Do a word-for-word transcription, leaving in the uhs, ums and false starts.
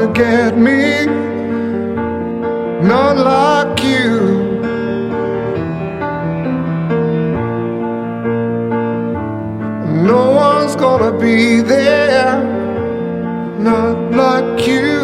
gonna get me, none like you. No one's gonna be there, not like you.